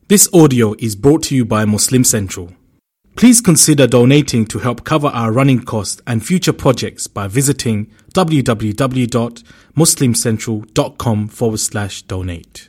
This audio is brought to you by Muslim Central. Please consider donating to help cover our running costs and future projects by visiting www.muslimcentral.com/donate.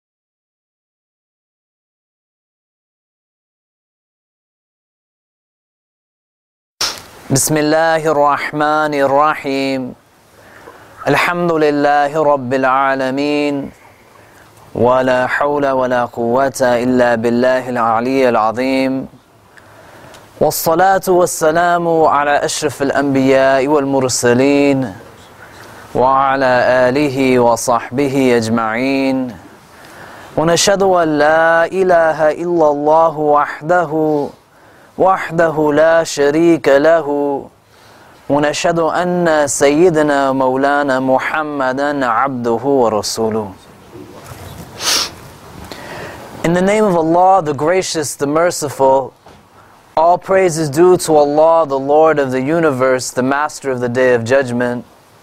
Bismillahir Rahmanir Rahim. Alhamdulillahi Rabbil Alameen. ولا حول ولا قوة إلا بالله العلي العظيم والصلاة والسلام على أشرف الأنبياء والمرسلين وعلى آله وصحبه أجمعين ونشهد أن لا إله إلا الله وحده لا شريك له ونشهد أن سيدنا مولانا محمدا عبده ورسوله. In the name of Allah, the Gracious, the Merciful, all praise is due to Allah, the Lord of the universe, the Master of the Day of Judgment.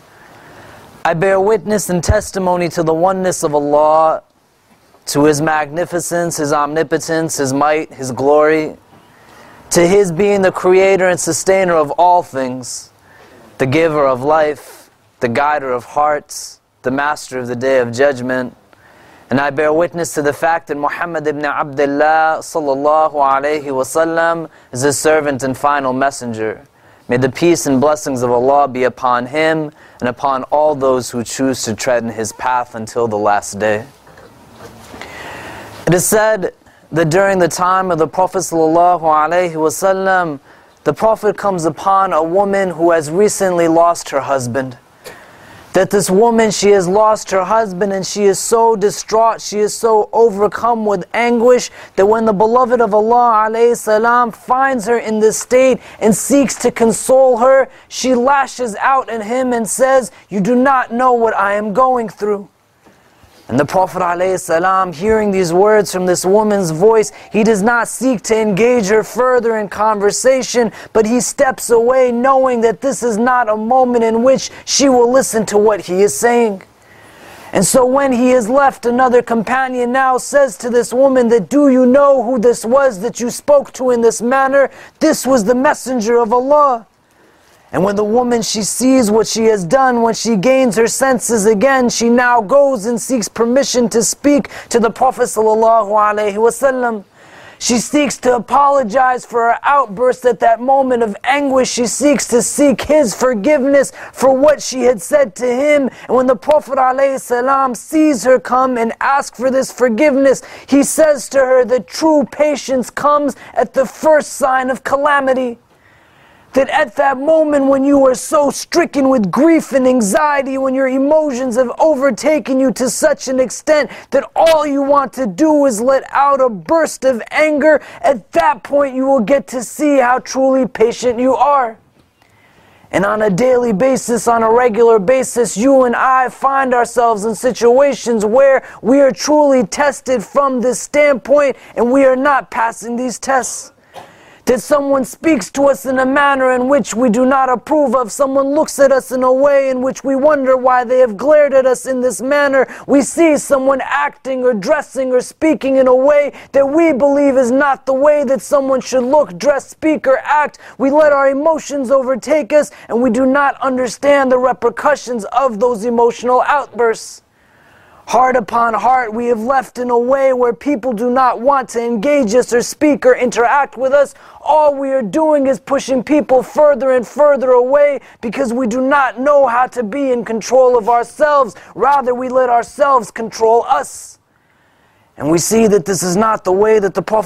I bear witness and testimony to the oneness of Allah, to His magnificence, His omnipotence, His might, His glory, to His being the creator and sustainer of all things, the giver of life, the guider of hearts, the Master of the Day of Judgment. And I bear witness to the fact that Muhammad ibn Abdullah sallallahu alayhi wasallam is His servant and final messenger. May the peace and blessings of Allah be upon him and upon all those who choose to tread in his path until the last day. It is said that during the time of the Prophet sallallahu alayhi wasallam, the Prophet comes upon a woman who has recently lost her husband. That this woman, she has lost her husband and she is so distraught, she is so overcome with anguish that when the beloved of Allah alayhi salam finds her in this state and seeks to console her, she lashes out at him and says, "You do not know what I am going through." And the Prophet ﷺ, hearing these words from this woman's voice, he does not seek to engage her further in conversation, but he steps away knowing that this is not a moment in which she will listen to what he is saying. And so when he is left, another companion now says to this woman that, "Do you know who this was that you spoke to in this manner? This was the messenger of Allah." And when the woman, she sees what she has done, when she gains her senses again, she now goes and seeks permission to speak to the Prophet ﷺ. She seeks to apologize for her outburst at that moment of anguish. She seeks to seek his forgiveness for what she had said to him. And when the Prophet ﷺ sees her come and ask for this forgiveness, he says to her that true patience comes at the first sign of calamity. That at that moment when you are so stricken with grief and anxiety, when your emotions have overtaken you to such an extent that all you want to do is let out a burst of anger, at that point you will get to see how truly patient you are. And on a daily basis, on a regular basis, you and I find ourselves in situations where we are truly tested from this standpoint and we are not passing these tests. That someone speaks to us in a manner in which we do not approve of. Someone looks at us in a way in which we wonder why they have glared at us in this manner. We see someone acting or dressing or speaking in a way that we believe is not the way that someone should look, dress, speak, or act. We let our emotions overtake us and we do not understand the repercussions of those emotional outbursts. Heart upon heart, we have left in a way where people do not want to engage us or speak or interact with us. All we are doing is pushing people further and further away because we do not know how to be in control of ourselves. Rather, we let ourselves control us. And we see that this is not the way that the Prophet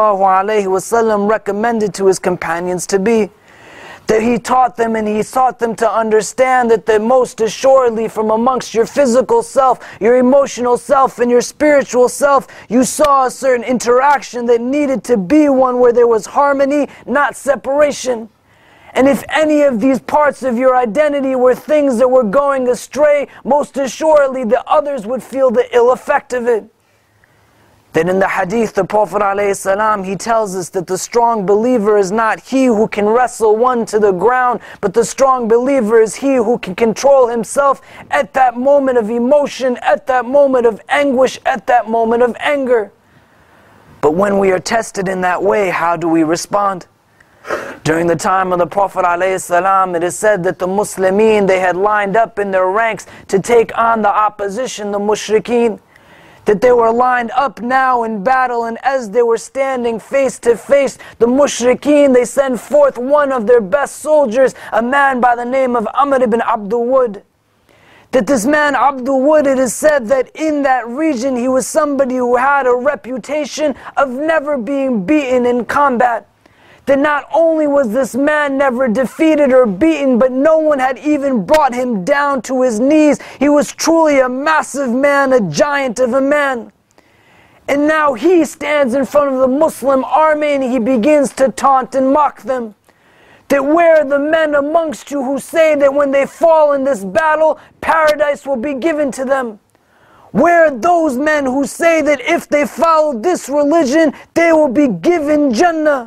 ﷺ recommended to his companions to be. That he taught them and he taught them to understand that most assuredly from amongst your physical self, your emotional self, and your spiritual self, you saw a certain interaction that needed to be one where there was harmony, not separation. And if any of these parts of your identity were things that were going astray, most assuredly the others would feel the ill effect of it. Then in the hadith, the Prophet ﷺ, he tells us that the strong believer is not he who can wrestle one to the ground, but the strong believer is he who can control himself at that moment of emotion, at that moment of anguish, at that moment of anger. But when we are tested in that way, how do we respond? During the time of the Prophet ﷺ, it is said that the Muslimin, they had lined up in their ranks to take on the opposition, the mushrikeen. That they were lined up now in battle, and as they were standing face to face, the mushrikeen, they send forth one of their best soldiers, a man by the name of Amr ibn Abdul Wud. That this man Abdul Wud, it is said that in that region he was somebody who had a reputation of never being beaten in combat. That not only was this man never defeated or beaten, but no one had even brought him down to his knees. He was truly a massive man, a giant of a man. And now he stands in front of the Muslim army and he begins to taunt and mock them. That where are the men amongst you who say that when they fall in this battle, paradise will be given to them? Where are those men who say that if they follow this religion, they will be given Jannah?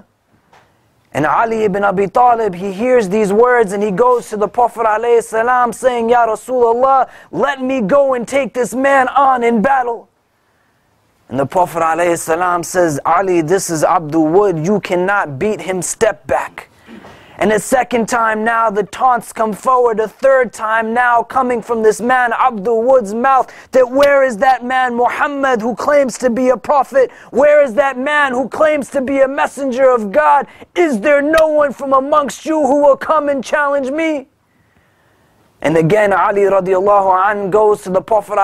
And Ali ibn Abi Talib, he hears these words and he goes to the Prophet ﷺ saying, Ya Rasulullah, let me go and take this man on in battle. And the Prophet ﷺ says, Ali, this is Abdul Wud, you cannot beat him, step back. And a second time now the taunts come forward, a third time now coming from this man Abdul Wud's mouth, that where is that man Muhammad who claims to be a prophet? Where is that man who claims to be a messenger of God? Is there no one from amongst you who will come and challenge me? And again Ali radiallahu anhu goes to the Prophet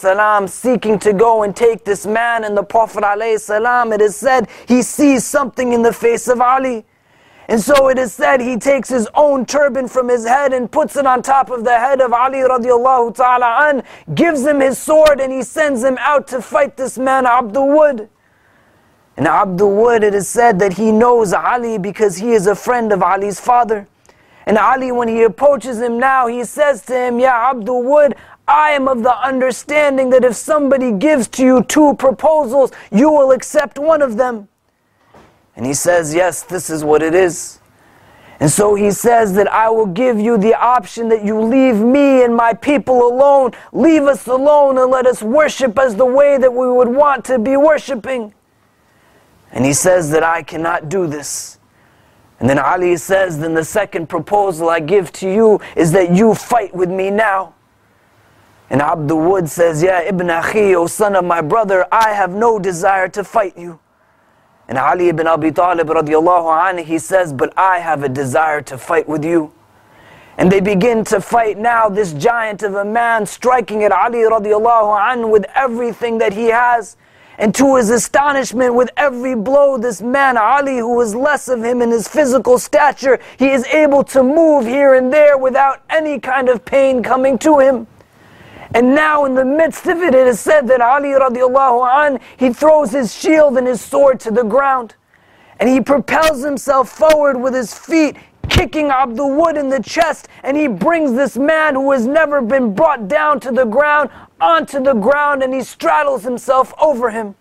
ﷺ seeking to go and take this man, and the Prophet ﷺ, it is said, he sees something in the face of Ali. And so it is said he takes his own turban from his head and puts it on top of the head of Ali radiallahu ta'ala an, gives him his sword, and he sends him out to fight this man Abdul Wud. And Abdul Wud, it is said that he knows Ali because he is a friend of Ali's father. And Ali, when he approaches him now, he says to him, Ya Abdul Wud, I am of the understanding that if somebody gives to you 2 proposals, you will accept one of them. And he says, yes, this is what it is. And so he says that I will give you the option that you leave me and my people alone. Leave us alone and let us worship as the way that we would want to be worshiping. And he says that I cannot do this. And then Ali says, then the second proposal I give to you is that you fight with me now. And Abdul Wud says, Ya Ibn Akhi, O son of my brother, I have no desire to fight you. And Ali ibn Abi Talib radiallahu anhu, he says, but I have a desire to fight with you. And they begin to fight now, this giant of a man striking at Ali radiallahu anhu with everything that he has. And to his astonishment, with every blow, this man Ali, who was less of him in his physical stature, he is able to move here and there without any kind of pain coming to him. And now in the midst of it, it is said that Ali radiallahu anh, he throws his shield and his sword to the ground. And he propels himself forward with his feet, kicking Abdul Wud in the chest. And he brings this man who has never been brought down to the ground, onto the ground, and he straddles himself over him.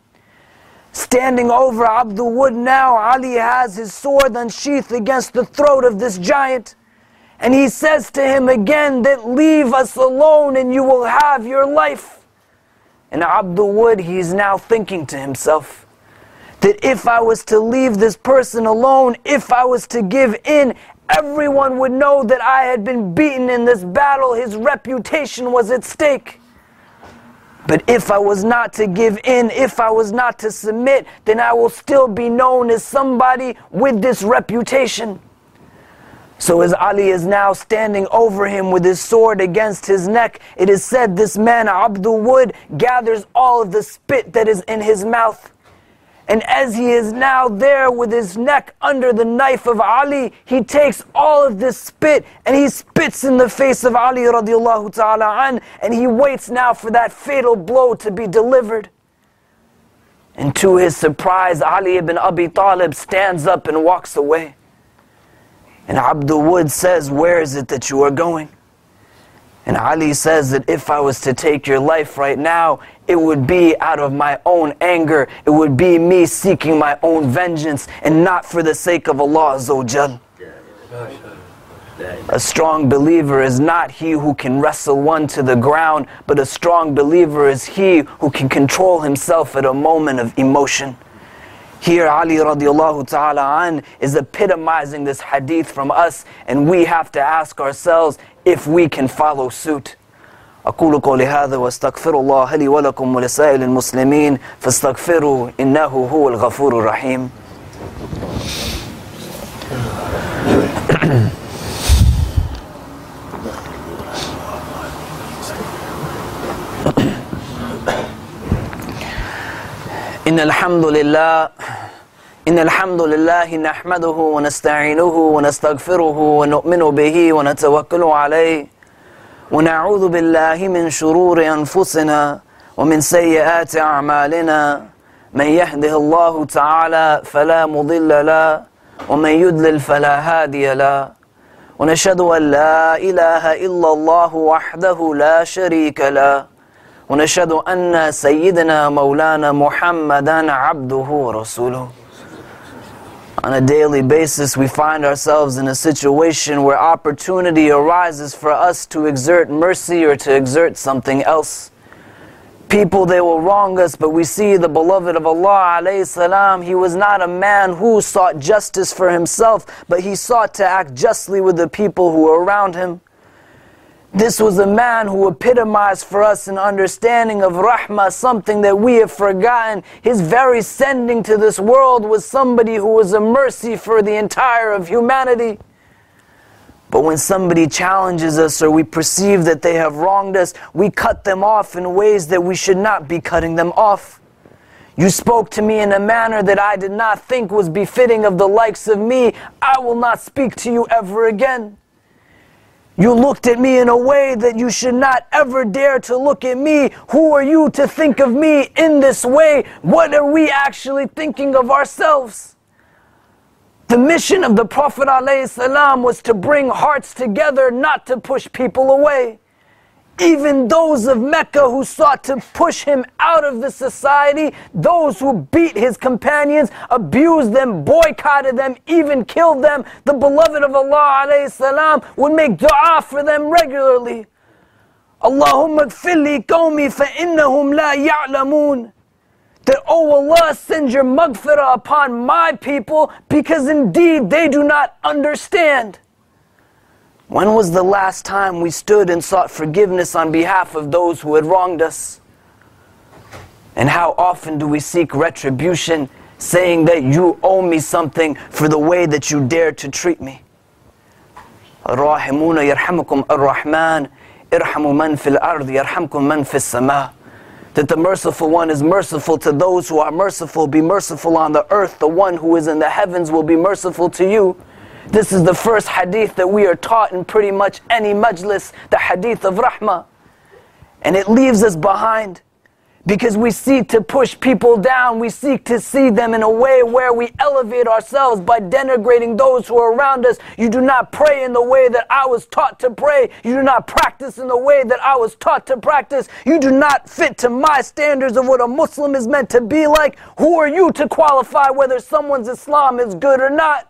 Standing over Abdul Wud now, Ali has his sword unsheathed against the throat of this giant. And he says to him again that leave us alone and you will have your life. And Abdul Wud, he is now thinking to himself that if I was to leave this person alone, if I was to give in, everyone would know that I had been beaten in this battle. His reputation was at stake. But if I was not to give in, if I was not to submit, then I will still be known as somebody with this reputation. So as Ali is now standing over him with his sword against his neck, it is said this man Abdul Wud gathers all of the spit that is in his mouth. And as he is now there with his neck under the knife of Ali, he takes all of this spit and he spits in the face of Ali radiallahu ta'ala an, and he waits now for that fatal blow to be delivered. And to his surprise, Ali ibn Abi Talib stands up and walks away. And Abdul Wud says, where is it that you are going? And Ali says that if I was to take your life right now, it would be out of my own anger. It would be me seeking my own vengeance and not for the sake of Allah Azza wa Jal. A strong believer is not he who can wrestle one to the ground, but a strong believer is he who can control himself at a moment of emotion. Here Ali radiallahu ta'ala an is epitomizing this hadith from us, and we have to ask ourselves if we can follow suit. أقول قولي هذا واستغفر الله لي ولكم ولسائر المسلمين فاستغفروا إنه هو الغفور الرحيم. إن الحمد لله نحمده ونستعينه ونستغفره ونؤمن به ونتوكل عليه ونعوذ بالله من شرور أنفسنا ومن سيئات أعمالنا من يهده الله تعالى فلا مضل له ومن يضلل فلا هادي له ونشهد أن لا إله إلا الله وحده لا شريك له ونشهد أن سيدنا مولانا محمدا عبده ورسوله. On a daily basis, we find ourselves in a situation where opportunity arises for us to exert mercy or to exert something else. People, they will wrong us, but we see the beloved of Allah alayhi salam, he was not a man who sought justice for himself, but he sought to act justly with the people who were around him. This was a man who epitomized for us an understanding of rahmah, something that we have forgotten. His very sending to this world was somebody who was a mercy for the entire of humanity. But when somebody challenges us or we perceive that they have wronged us, we cut them off in ways that we should not be cutting them off. You spoke to me in a manner that I did not think was befitting of the likes of me. I will not speak to you ever again. You looked at me in a way that you should not ever dare to look at me. Who are you to think of me in this way? What are we actually thinking of ourselves? The mission of the Prophet ﷺ was to bring hearts together, not to push people away. Even those of Mecca who sought to push him out of the society, those who beat his companions, abused them, boycotted them, even killed them, the beloved of Allah ﷺ would make dua for them regularly. Allahumma gfirli qawmi fa innahum la ya'lamun. That, oh Allah, send your maghfirah upon my people, because indeed they do not understand. When was the last time we stood and sought forgiveness on behalf of those who had wronged us? And how often do we seek retribution, saying that you owe me something for the way that you dared to treat me? Ar-Rahimuna yarhamukum ar-Rahman, irhamu man fil ard yarhamkum man fis sama. That the merciful one is merciful to those who are merciful. Be merciful on the earth. The one who is in the heavens will be merciful to you. This is the first hadith that we are taught in pretty much any majlis, the hadith of rahmah. And it leaves us behind because we seek to push people down. We seek to see them in a way where we elevate ourselves by denigrating those who are around us. You do not pray in the way that I was taught to pray. You do not practice in the way that I was taught to practice. You do not fit to my standards of what a Muslim is meant to be like. Who are you to qualify whether someone's Islam is good or not?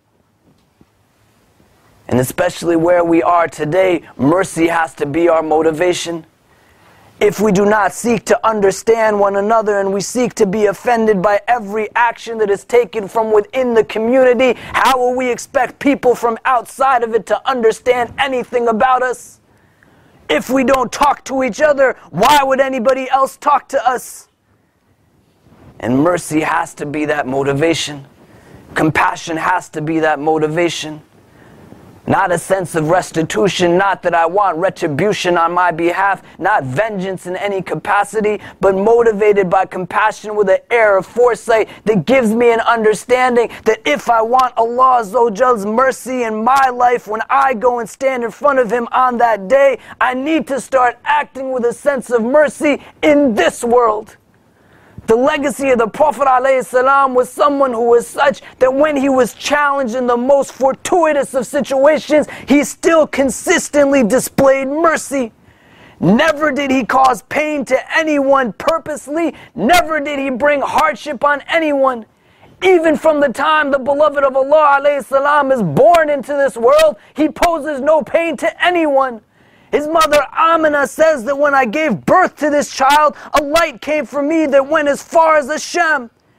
And especially where we are today, mercy has to be our motivation. If we do not seek to understand one another and we seek to be offended by every action that is taken from within the community, how will we expect people from outside of it to understand anything about us? If we don't talk to each other, why would anybody else talk to us? And mercy has to be that motivation. Compassion has to be that motivation. Not a sense of restitution, not that I want retribution on my behalf, not vengeance in any capacity, but motivated by compassion with an air of foresight that gives me an understanding that if I want Allah Azza wa Jal's mercy in my life when I go and stand in front of Him on that day, I need to start acting with a sense of mercy in this world. The legacy of the Prophet ﷺ was someone who was such that when he was challenged in the most fortuitous of situations, he still consistently displayed mercy. Never did he cause pain to anyone purposely. Never did he bring hardship on anyone. Even from the time the beloved of Allah ﷺ is born into this world, he poses no pain to anyone. His mother Amina says that when I gave birth to this child, a light came from me that went as far as Hashem.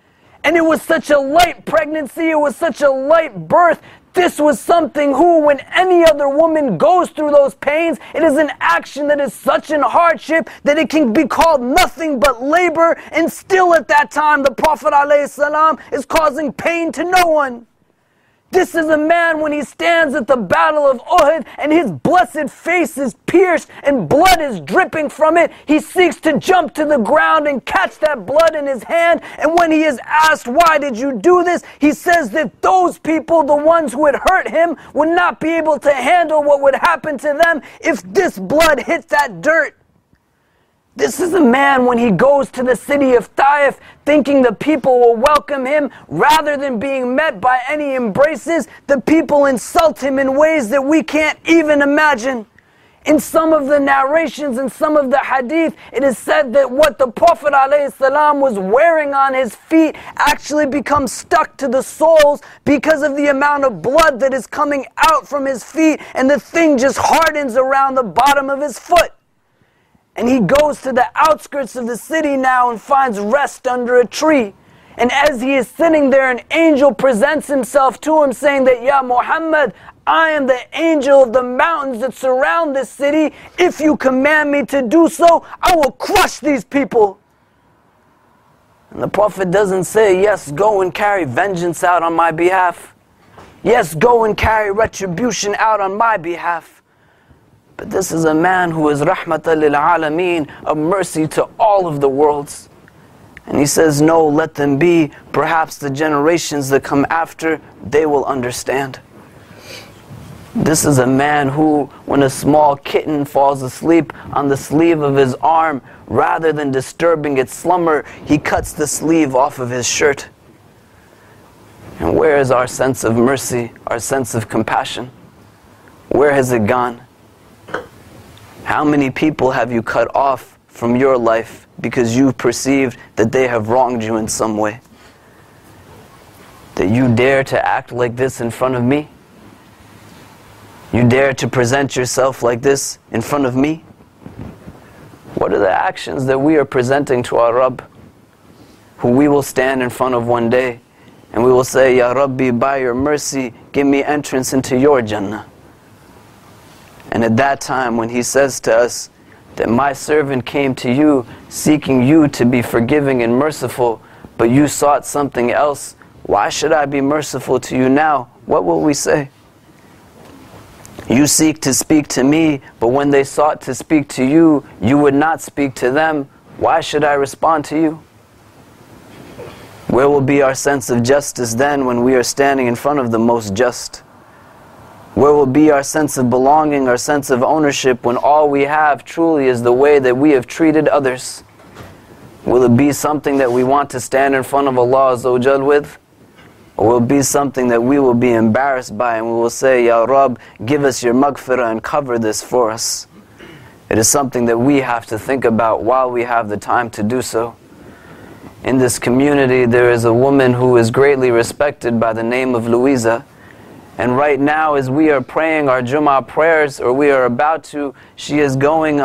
And it was such a light pregnancy, it was such a light birth. This was something who, when any other woman goes through those pains, it is an action that is such an hardship that it can be called nothing but labor. And still at that time, the Prophet ﷺ is causing pain to no one. This is a man when he stands at the battle of Uhud and his blessed face is pierced and blood is dripping from it. He seeks to jump to the ground and catch that blood in his hand. And when he is asked, why did you do this? He says that those people, the ones who had hurt him, would not be able to handle what would happen to them if this blood hit that dirt. This is a man when he goes to the city of Taif thinking the people will welcome him, rather than being met by any embraces, the people insult him in ways that we can't even imagine. In some of the narrations, in some of the hadith, it is said that what the Prophet ﷺ was wearing on his feet actually becomes stuck to the soles because of the amount of blood that is coming out from his feet, and the thing just hardens around the bottom of his foot. And he goes to the outskirts of the city now and finds rest under a tree. And as he is sitting there, an angel presents himself to him saying that, Ya Muhammad, I am the angel of the mountains that surround this city. If you command me to do so, I will crush these people. And the Prophet doesn't say, yes, go and carry vengeance out on my behalf. Yes, go and carry retribution out on my behalf. But this is a man who is rahmatan lil alameen, a mercy to all of the worlds. And he says, no, let them be. Perhaps the generations that come after, they will understand. This is a man who, when a small kitten falls asleep on the sleeve of his arm, rather than disturbing its slumber, he cuts the sleeve off of his shirt. And where is our sense of mercy, our sense of compassion? Where has it gone? How many people have you cut off from your life because you perceived that they have wronged you in some way? That you dare to act like this in front of me? You dare to present yourself like this in front of me? What are the actions that we are presenting to our Rabb, who we will stand in front of one day, and we will say, Ya Rabbi, by your mercy, give me entrance into your Jannah. And at that time when he says to us that my servant came to you seeking you to be forgiving and merciful, but you sought something else, why should I be merciful to you now? What will we say? You seek to speak to me, but when they sought to speak to you, you would not speak to them. Why should I respond to you? Where will be our sense of justice then when we are standing in front of the most just? Where will be our sense of belonging, our sense of ownership, when all we have truly is the way that we have treated others? Will it be something that we want to stand in front of Allah Azza wa Jal with? Or will it be something that we will be embarrassed by and we will say, Ya Rabb, give us your maghfirah and cover this for us? It is something that we have to think about while we have the time to do so. In this community there is a woman who is greatly respected by the name of Louisa. And right now, as we are praying our Jummah prayers, or we are about to, she is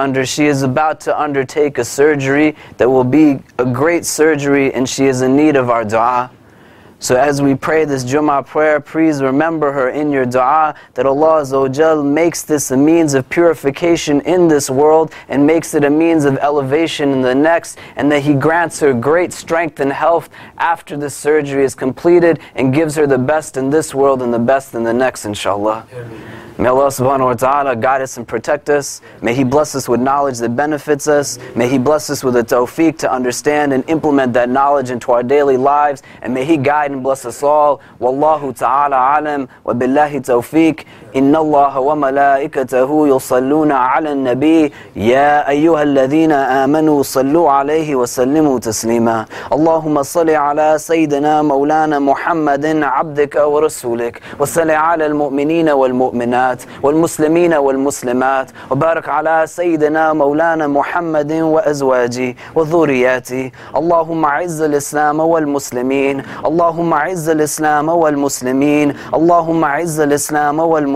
about to undertake a surgery that will be a great surgery, and she is in need of our dua. So as we pray this Jummah prayer, please remember her in your dua, that Allah Azza wa Jal makes this a means of purification in this world and makes it a means of elevation in the next, and that He grants her great strength and health after the surgery is completed and gives her the best in this world and the best in the next, inshallah. May Allah subhanahu wa ta'ala guide us and protect us. May He bless us with knowledge that benefits us. May He bless us with the tawfiq to understand and implement that knowledge into our daily lives. And may He guide and bless us all. Wallahu ta'ala alam wa billahi tawfiq. Inna Allah wa malaikatahu yusalluna ala nabi. Ya ayyuha alladhina amanu sallu alayhi wa sallimu taslima. Allahumma salli ala sayyidina mawlana Muhammadin abdika wa rasulik. Wa salli ala al-mu'minina wal-mu'minat. والمسلمين والمسلمات وبارك على سيدنا مولانا محمد وأزواجه وذرياته اللهم أعز الإسلام والمسلمين اللهم أعز الإسلام والمسلمين اللهم أعز الإسلام والمسلمين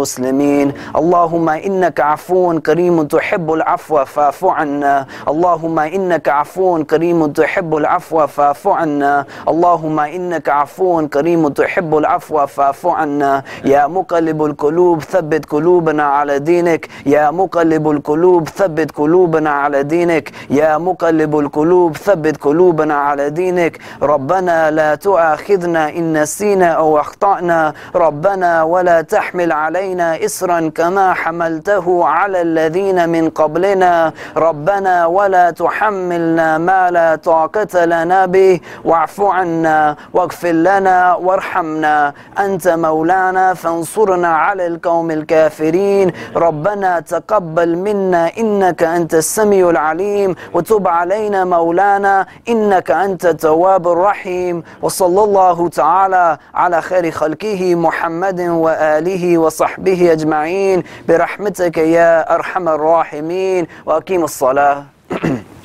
المسلمين. اللهم إنك عفو كريم تحب العفو فاعف عنا. اللهم إنك عفو كريم تحب العفو فاعف عنا. اللهم إنك عفو كريم تحب العفو فاعف عنا. يا مقلب القلوب ثبت قلوبنا على دينك. يا مقلب القلوب ثبت قلوبنا على دينك. يا مقلب القلوب ثبت قلوبنا على دينك. ربنا لا تؤاخذنا إن نسينا أو أخطأنا. ربنا ولا تحمل علينا إصرا كما حملته على الذين من قبلنا. ربنا ولا تحملنا ما لا طاقة لنا به واعف عنا واغفر لنا وارحمنا. أنت مولانا فانصرنا على القوم الكافرين. ربنا تقبل منا إنك أنت السميع العليم وتب علينا مولانا إنك أنت التواب الرحيم. وصلى الله تعالى على خير خلقه محمد وآله وصحبه أجمعين برحمتك يا أرحم الراحمين. وأقيم الصلاة.